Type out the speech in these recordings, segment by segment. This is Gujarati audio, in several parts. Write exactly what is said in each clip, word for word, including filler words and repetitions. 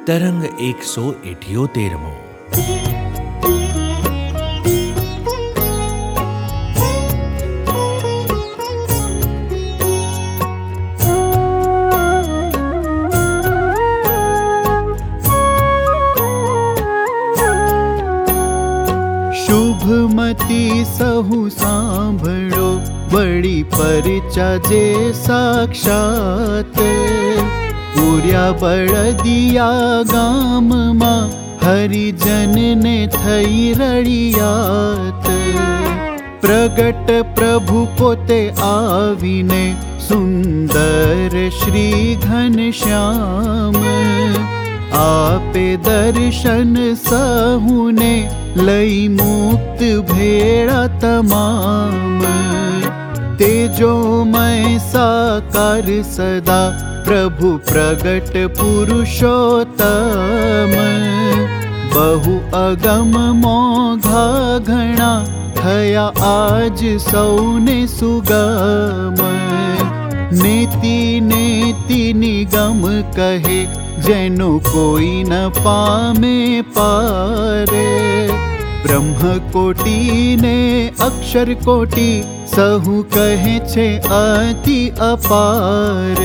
તરંગ એકસો ઇઠ્યોતેરમો. શુભમતી સહુ સાંભળો, વળી પરચા જે સાક્ષાત. પૂર્યા બળદિયા ગામમાં હરિજનને થઈ રળિયાત. પ્રગટ પ્રભુ પોતે આવીને, સુંદર શ્રી ઘનશ્યામ. આપે દર્શન સહુને, લઈ મુક્ત ભેળા તમામ. તેજોમય સાકાર સદા, પ્રભુ પ્રગટ પુરુષોત્તમ. બહુ અગમ મોઘા ઘણા, થયા આજ સૌને સુગમ. નેતિ નેતિ નિગમ કહે, જેનો કોઈ ન પામે પારે. બ્રહ્મકોટી ને અક્ષર કોટી, સહુ કહે છે અતિ અપાર.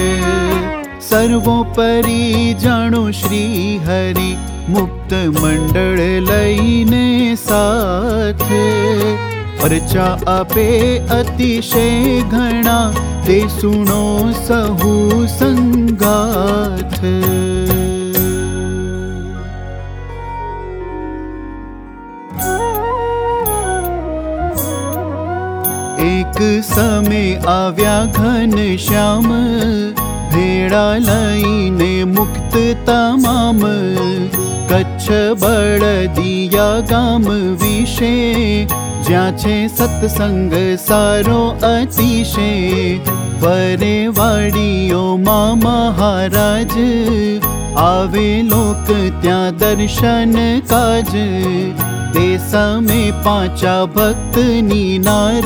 સર્વોપરી જાણો શ્રી હરિ, મુક્ત મંડળ લઈને સાથે. પરચા આપે અતિશય ઘણા, તે સુણો સહુ સંગાથ. એક સમય આવ્યા ઘનશ્યામ, ભેળા લઈને મુક્ત તમામ. કચ્છ બળદિયા ગામ વિશે, જ્યાં છે સત્સંગ સારો અતિશય. વરે વાડીઓમાં મહારાજ, આવે લોક ત્યાં દર્શન કાજ. તે સમે પાંચા ભક્તની નાર,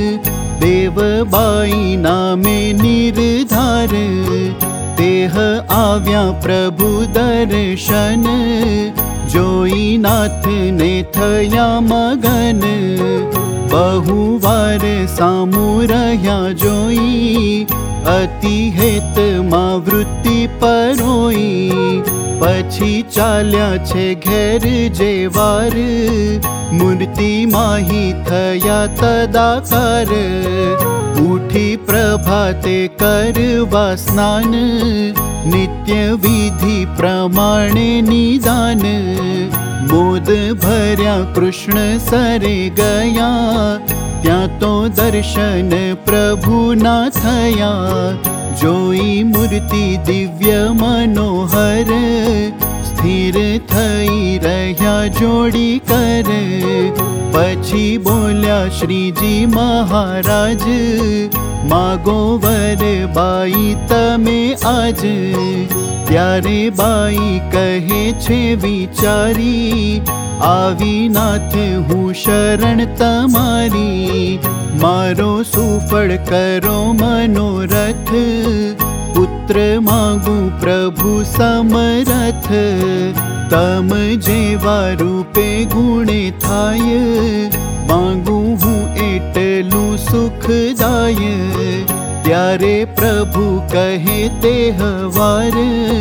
દેવબાઈ નામે નિર્ધાર. દેહ આવ્યા પ્રભુ દર્શન, જોઈ નાથને થયા મગન. બહુ વાર સામું રહ્યા જોઈ, અતિ હેતમાં વૃત્તિ પરોઈ. પછી ચાલ્યા છે ઘેર જે વાર, મૂર્તિ માહી થયા તદાકાર. ઉઠી પ્રભાતે કરવા સ્નાન, નિત્ય વિધિ પ્રમાણે નિદાન. મોદ ભર્યા કૃષ્ણ સરે ગયા, ત્યાં તો દર્શન પ્રભુના થયા. જોઈ મૂર્તિ દિવ્ય મનોહર, સ્થિર થઈ રહ્યા જોડી કર. પછી બોલ્યા શ્રીજી મહારાજ, માગો વર બાઈ તમે આજ. ત્યારે બાઈ કહે છે વિચારી, આવી નાથ હું શરણ તમારી. મારો સુફળ કરો મનોરથ, પુત્ર માગું પ્રભુ સમરથ. તમ જેવા રૂપે ગુણે થાય, માગું હું એટલું સુખદાય. ત્યારે પ્રભુ કહે તે હવાર,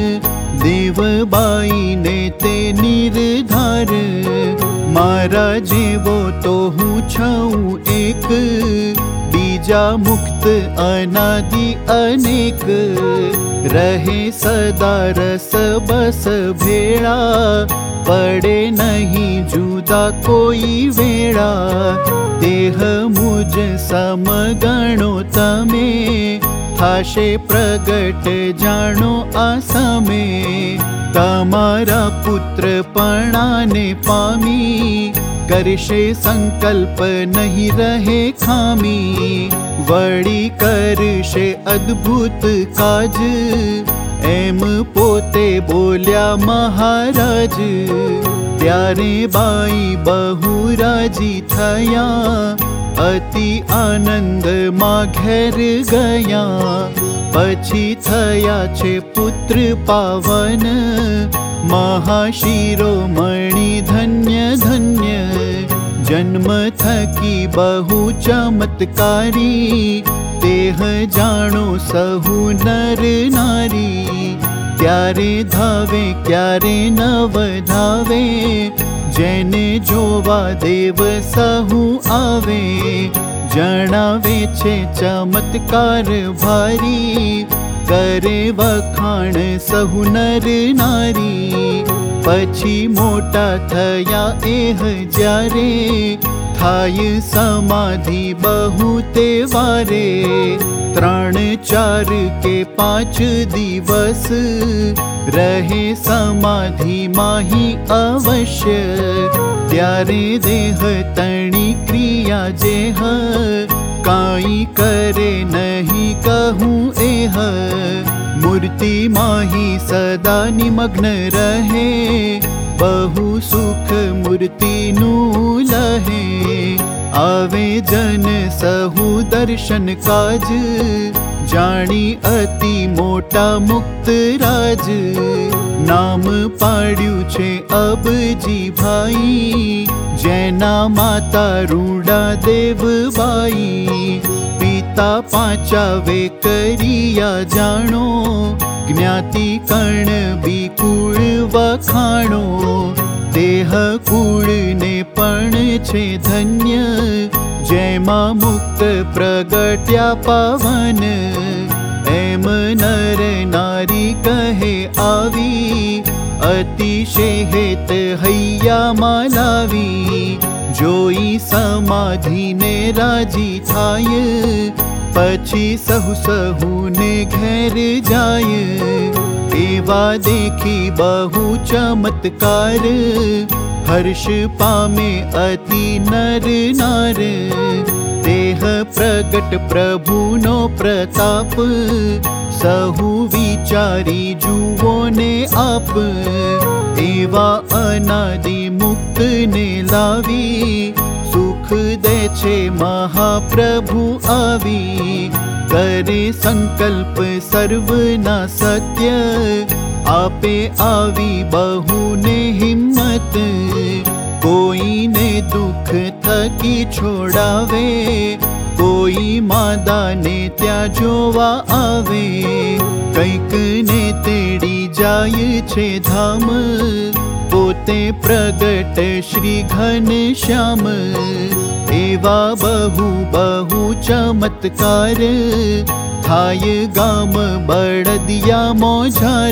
દેવબાઈને તે નિર્ધાર. મારા જેવો તો હું છું એક, બીજા મુક્ત અનાદિ અનેક. રહે સદા રસ બસ ભેળા, પડે નહીં જુદા કોઈ વેળા. દેહ મુજ સમગણો તમે, થાશે પ્રગટ જાણો આ સમે. તમારા પુત્ર પણાને પામી, કરશે સંકલ્પ નહીં રહે ખામી. વળી કરશે અદ્ભુત કાજ, એમ પોતે બોલ્યા મહારાજ. ત્યારે બાઈ બહુ રાજી થયા, અતિ આનંદમાં ઘેર ગયા. પછી થયા છે પુત્ર પાવન, महाशिरोमणि धन्य धन्य जन्म थकी बहु चमत्कारी देह जाणो सहु नर नारी क्यारे धावे क्यारे नव धावे जेने जोवा देव सहु आवे जणावे छे चमत्कार भारी करे वखाण सहु नर नारी पछी मोटा थया एह ज्यारे थाय समाधि बहु ते वारे त्रण चार के पांच दिवस रहे समाधि माही अवश्य त्यारे देह तणी क्रिया जेह काई करे नहीं कहूँ एह मूर्ति माही सदा निमग्न रहे बहु सुख मूर्ति नू लहे आवे जन सहु दर्शन काज जानी अति मोटा मुक्त राज नाम पाड्यू छे अबजी भाई जेना माता रूडा देव बाई पिता पांचा वे करिया जाणो ज्ञाति कर्ण विकुल वखाणो देह कुल ने पण छे धन्य जेमा मुक्त प्रगट्या पावन एम नर नारी कहे आवी अतिशय हेत हैया मालावी जोई समाधि ने राजी थाय पछी सहु सहु ने घेर जाय एवा देखी बहु चमत्कार हर्ष पामे अति नर नार देह प्रगट प्रभु नो प्रताप सहु विचारी जुओ ने आप एवा अनादि मुक्त ने लावी सुख दे छे महाप्रभु आवी करे संकल्प सर्वना सत्य आपे आवी बहु ने हिम्मत कोई ने दुख थकी छोड़ावे कोई मादा ने त्या जोवा आवे कैक ने तेड़ी जाय छे धाम पोते प्रगट श्री घन श्याम एवा बहु बहु चमत्कार थाय गाम बड़दिया मोझार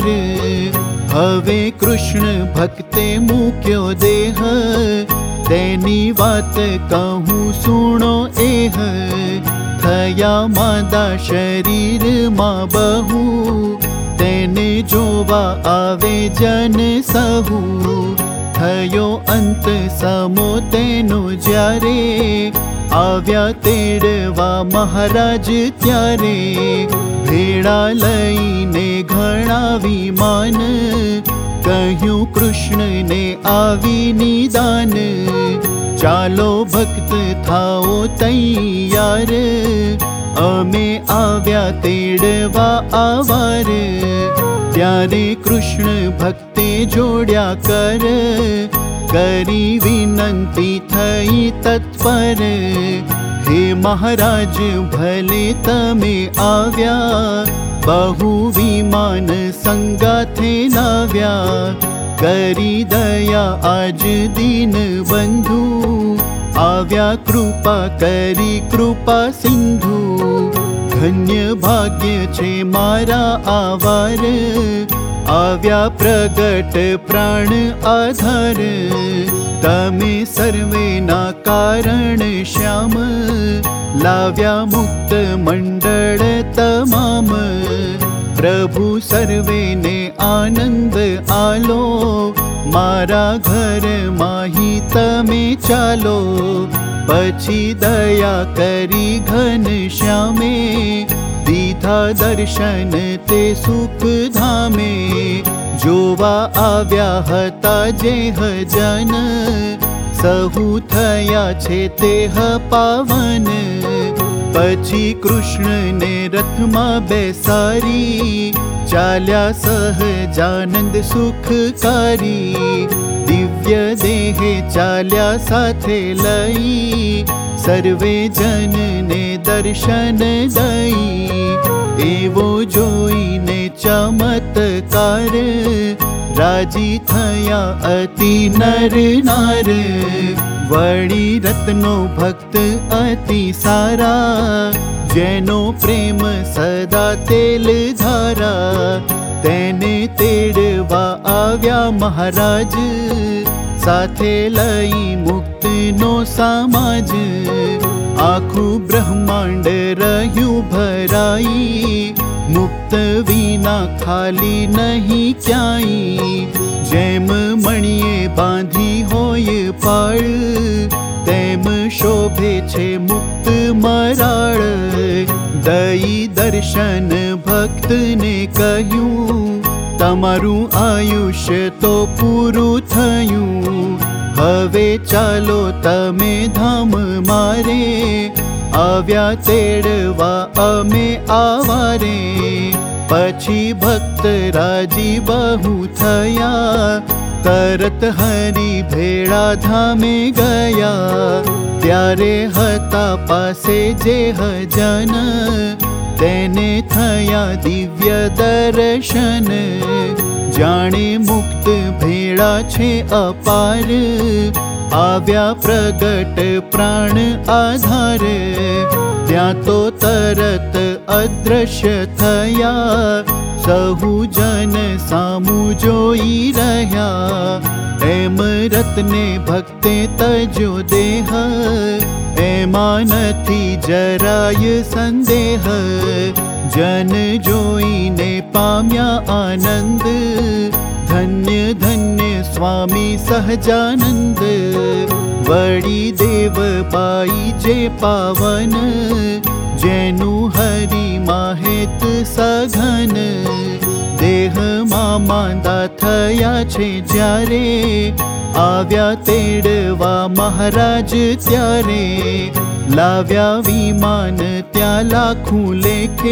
हवे कृष्ण भक्ते मूक्यो देह तेनी वात कहूँ सुनो एह थया मादा शरीर मा बहु तेने जोवा आवे जन सहु थयो अंत समो तेनो ज्यारे आव्या तेड़वा महाराज त्यारे भेड़ा लईने घणा विमान कहूँ कृष्ण ने आवी निदान चालो भक्त थाओ तैयार अमे आव्या तेड़वा आवार त्यारे कृष्ण भक्ते जोड्या कर करी विनंती थई तत्पर हे महाराज भले तमे आव्या बहु विमान संगाथे लाव्या करी दया आज दीन बंधु आव्या कृपा करी कृपा सिंधु धन्य भाग्य छे मारा आवार आव्या प्रगट प्राण आधार तमे सर्वे ना कारण श्याम लाव्या मुक्त मंडल तमाम प्रभु सर्वे ने आनंद आलो मारा घर माही तमे चालो पछी दया करी घन श्यामे दीधा दर्शन ते सुख धामे जोवा आव्या हता जेह जन सहु थया छे तेह पावन पछी कृष्ण ने रथ मा बेसारी ચાલ્યા સહજાનંદ સુખકારી, દિવ્ય દેહે ચાલ્યા સાથે લઈ, સર્વે જનને દર્શન દઈ. એવો જોઈને ચમત્કાર, રાજી થયા અતિ નર નાર. વળી રત્નો ભક્ત અતિ સારા, જેનો પ્રેમ સદા તેલ ધારા. તેને તેડવા આવ્યા મહારાજ, સાથે લઈ મુક્તનો સમાજ. આખું બ્રહ્માંડ રહ્યું ભરાઈ, મુક્ત વિના ખાલી નહીં ક્યાંય. જેમ મણીએ બાંધી હોય પાળ, તેમ શોભે છે મુક્ત મરાળ. દઈ દર્શન ભક્તને કહ્યું, તમારું આયુષ્ય તો પૂરું થયું. હવે ચાલો તમે ધામ મારે, આવ્યા તેડવા અમે આવારે. પછી ભક્ત રાજી બહુ થયા, તરત હરી ભેળા ધામે ગયા. ત્યારે હતા પાસે જે હજન, તેને થયા દિવ્ય દર્શન. જાણે મુક્ત ભેળા છે અપાર, આવ્યા પ્રગટ પ્રાણ આધાર. ત્યાં તો તરત અદ્રશ્ય થયા, સહુ જન સામું જોઈ રહ્યા. એમ રત્ને ભક્તે તજો દેહ, એમાં નથી જરાય સંદેહ. જન જોઈને પામ્યા આનંદ, ધન્ય ધન્ય સ્વામી સહજાનંદ. વળી દેવબાઈ જે પાવન, જેનું હરિ માહેત સઘન. દેહમાં માંદા થયા છે જ્યારે, આવ્યા તેડવા મહારાજ ત્યારે. લાવ્યા વિમાન ત્યાં લાખું લેખે,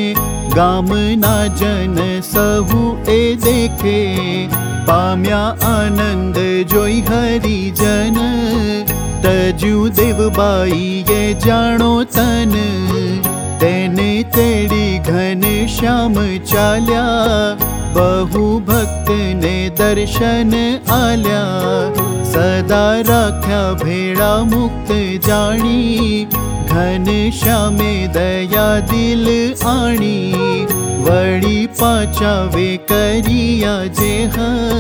ગામના જન સહુ એ દેખે. પામ્યા આનંદ જોઈ હરિજન, તજ્યું દેવબાઈએ જાણો તન. તેને તેડી ઘન શ્યામ ચાલ્યા, બહુ ભક્તને દર્શન આલ્યા. સદા રાખ્યા ભેળા મુક્ત જાણી, ઘન શ્યામે દયા દિલ આણી. વળી પાચાવે કર્યા જેહ,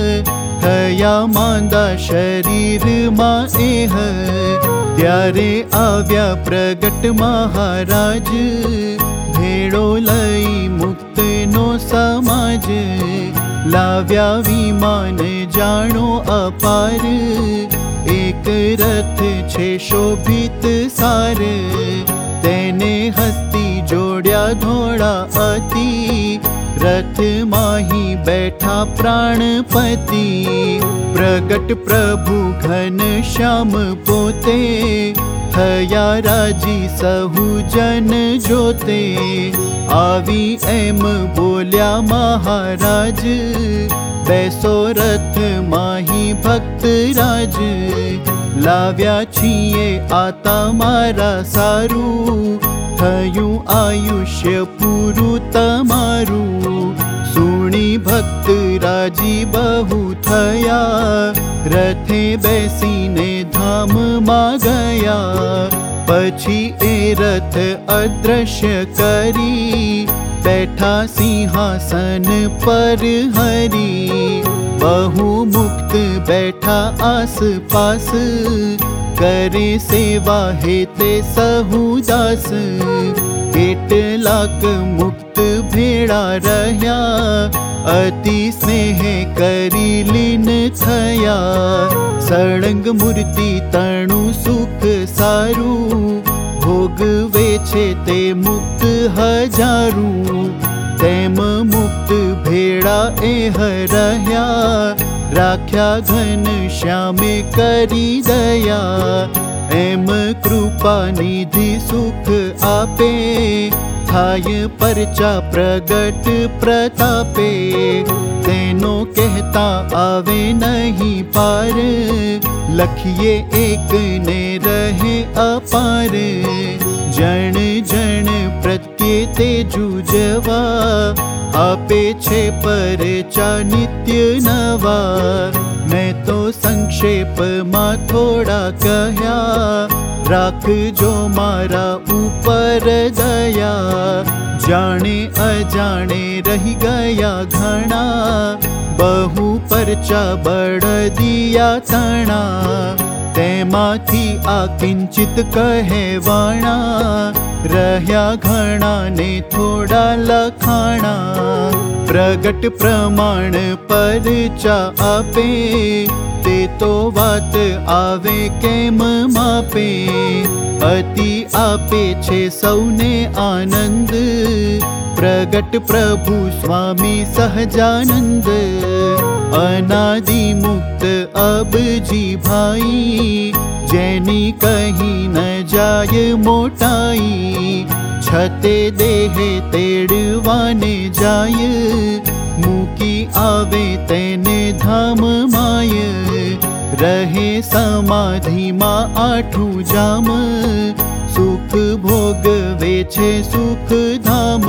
થયા માંદા શરીરમાં એહ. ત્યારે આવ્યા પ્રગટ મહારાજ, ભેળો લઈ મુક્તનો સમાજ. લાવ્યા વિમાન જાણો અપાર, એક રથ છે શોભિત સાર. તેને હસ્તી જોડ્યા ધોળા અતિ, રથમાં બેઠા પ્રાણપતિ. પ્રગટ પ્રભુ ઘન શ્યામ પોતે, થયા રાજી સહુ જન જોતે. આવી એમ બોલ્યા મહારાજ, બેસો રથ માહી ભક્ત રાજ. લાવ્યા છીએ આ તમારા સારું, થયું આયુષ્ય પૂરું તમારું. સુણી ભક્ત રાજી બહુ થયા, રથે બેસીને ધામમાં ગયા. પછી એ રથ અદ્રશ્ય કરી, બેઠા સિંહાસન પર હરી. બહુ મુક્ત બેઠા આસપાસ, કરે સેવા હેતે સહુ દાસ. કેટલાક મુક્ત ભેળા રહ્યા, અતિ સ્નેહ કરી લીન થયા. સળંગ મૂર્તિ તણું સુખ સારું, ભોગવે છે તે મુક્ત હજારું. તેમ મુક્ત ભેળા એહ રહ્યા, રાખ્યા ઘન શ્યામે કરી દયા. એમ કૃપા નિધિ સુખ આપે, થાય પરચા પ્રગટ પ્રતાપે, તેનો કહેતા આવે નહીં પાર, લખીએ એક ને રહે અપાર, જણ જણ પ્રત્યે તે જુજવા, આપે છે પરચા નિત્ય નવા। મેં તો સંક્ષેપમાં થોડા કહ્યા, રાખજો મારા ઉપર દયા। જાણે અજાણે રહી ગયા ઘણા, બહુ પરચા બળદિયા તણા, તેમાંથી આ કિંચિત કહેવાણા, રહ્યા ઘણા ને થોડા લખાણા। પ્રગટ પ્રમાણ પરચા આપે, તે તો વાત આવે કેમ માપે, અતિ આપે છે સૌને આનંદ, પ્રગટ પ્રભુ સ્વામી સહજાનંદ। અનાદિ મુક્ત અબજી ભાઈ, જેની કહી ન જાય મોટાઈ, છતે દેહે તેડવાને જાય, મૂકી આવે તેને ધામ માય। રહે સમાધિમાં આઠું જામ, સુખ ભોગવે છે સુખ ધામ।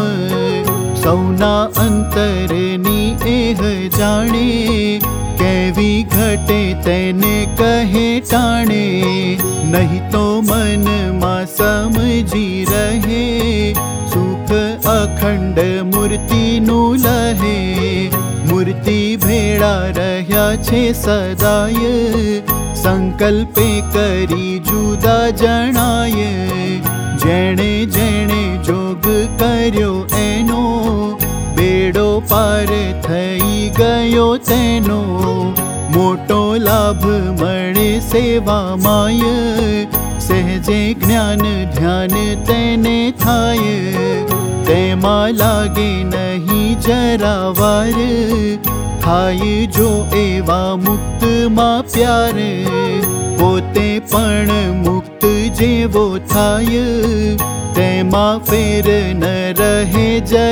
સૌના અંતરની એહ જાણે, કેવી ઘટે તેને કહે ટાણે, નહીં તો મનમાં સમજી રહે, સુખ અખંડ મૂર્તિનું લહે। મૂર્તિ ભેળા રહ્યા છે સદાય, સંકલ્પે કરી જુદા જણાય। જેણે જેણે જોગ કર્યો એનો, બેડો પાર થઈ ગયો તેનો, મોટો લાભ મળે સેવામાય, સહેજે જ્ઞાન ધ્યાન તેને થાય। તેમાં લાગે નહીં જરા વાર, થાય જો એવા મુક્તમાં પ્યાર, પોતે પણ મુક્ત જેવો થાય, તેમાં ફેર ન રહે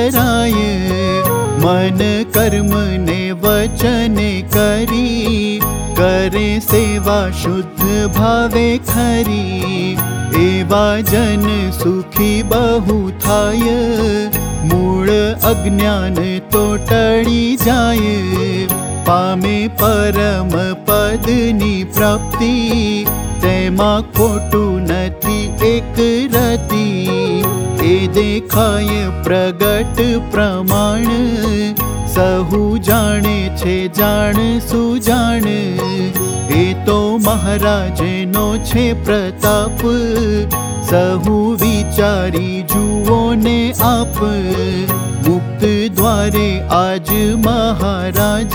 જરાય। મન કર્મ ને વચને કરી, કરે સેવા શુદ્ધ ભાવે ખરી, એવા જન સુખી બહુ થાય, મૂળ અજ્ઞાન તો ટળી જાય। પામે પરમ પદની પ્રાપ્તિ, તેમાં ખોટું નથી એક રતી, એ દેખાય પ્રગટ પ્રમાણ, સહુ જાણે છે જાણ સુજાણ। એ તો મહારાજનો છે પ્રતાપ, સહુ વિચારી જુઓ ને આપ। મુક્ત દ્વારે આજ મહારાજ,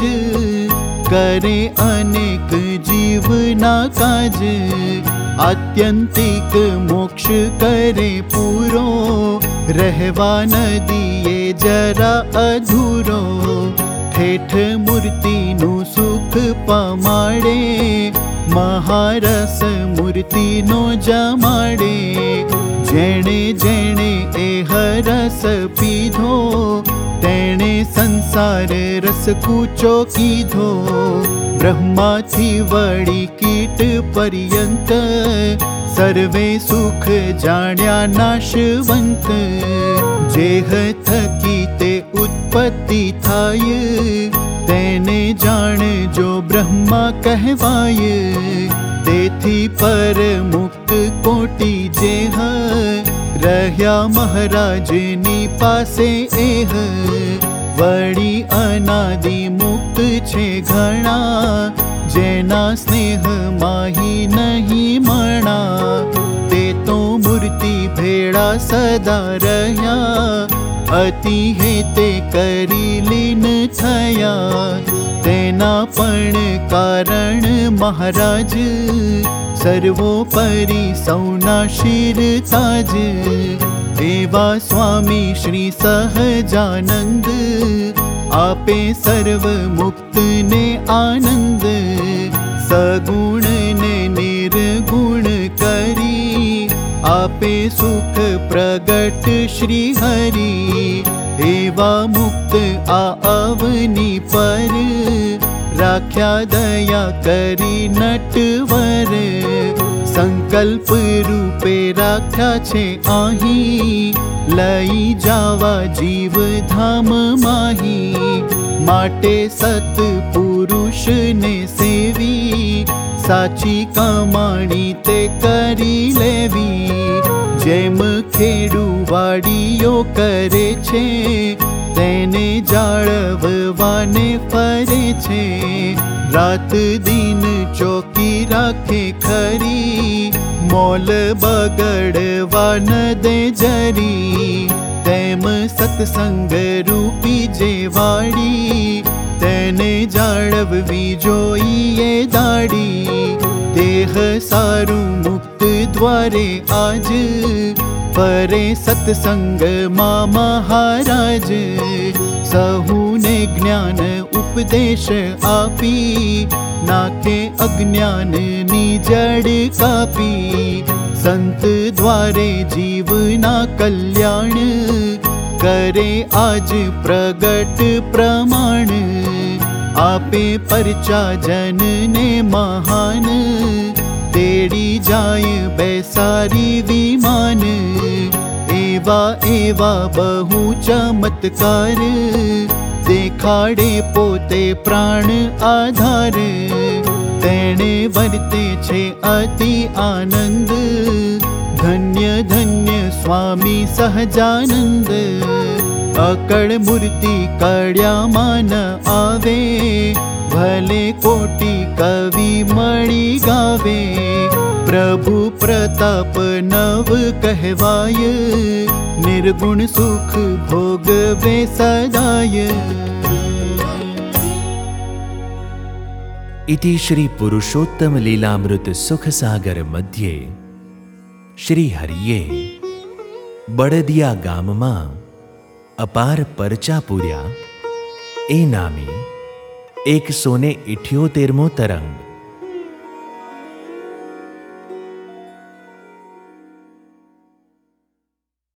કરે અનેક જીવના કાજ, આત્યંતિક મોક્ષ કરે પૂરો, રહેવા નદીએ જરા અધૂરો। ઠેઠ મૂર્તિનું સુખ પમાડે, મહારસ મૂર્તિનો જમાડે। જેણે જેણે એ હરસ પીધો, તેણે સંસાર રસ કૂચો કીધો। બ્રહ્માથી વળી કીટ પર્યંત, સર્વે સુખ જાણ્યા નાશવંત। જેહ થકી તે ઉત્પત્તિ થાય, તેને જાણજો બ્રહ્મા કહેવાય। તેથી પર મુક્ત કોટી જેહ, રહ્યા મહારાજની પાસે એહ। વળી અનાદિ મુક્ત છે ઘણા, જેના સ્નેહ માહી નહીં મણા। તે તો મૂર્તિ ભેળા સદા રહ્યા, અતિ હેતે કરી લીન થયા। તેના પણ કારણ મહારાજ, સર્વોપરી સૌના શિર તાજ। એવા સ્વામી શ્રી સહજાનંદ, આપે સર્વ મુક્તને આનંદ। સગુણ ને નિર્ગુણ કરી, आपे सुख प्रगट श्री हरि एवा मुक्त आ अवनी पर राख्या दया करी नटवर संकल्प रूपे राख्या छे आही लई जावा जीव धाम माही माटे सत पुरुष ने सेवी साची कमाणी ते करी लेवी जेम खेडूवाड़ीओ करे छे तेने जाळववाने फरे छे रात दिन चौकी राखे खरी मोल बगड़वा न दे जरी तेम सत्संग रूपी जे वाड़ी तेने जाळववी जोईए दाड़ी देह सारू मुक्त द्वारे आज परे सत्संग मा महाराज सहूने ज्ञान उपदेश आपी नाखे अज्ञान नी जड़ कापी संत द्वारे जीवना कल्याण करे आज प्रगट प्रमाण आपे परचा जन ने महान तेड़ी जाय बेसारी विमान एवा एवा बहु चमत्कार देखाड़े पोते प्राण आधार तेणे वर्ते छे अति आनंद धन्य धन्य स्वामी सहजानंद अकड़ मूर्ति कड़्या मान आवे भले कोटि कवि मणि गावे प्रभु प्रताप नव कहवाय निर्गुण सुख भोगवे सदाय। इति श्री पुरुषोत्तम लीलामृत सुख सागर मध्ये श्री हरिये बड़दिया गाममा अपार परचा पूर्या ए नामी एक सोने इठ्योतेरमो तरंग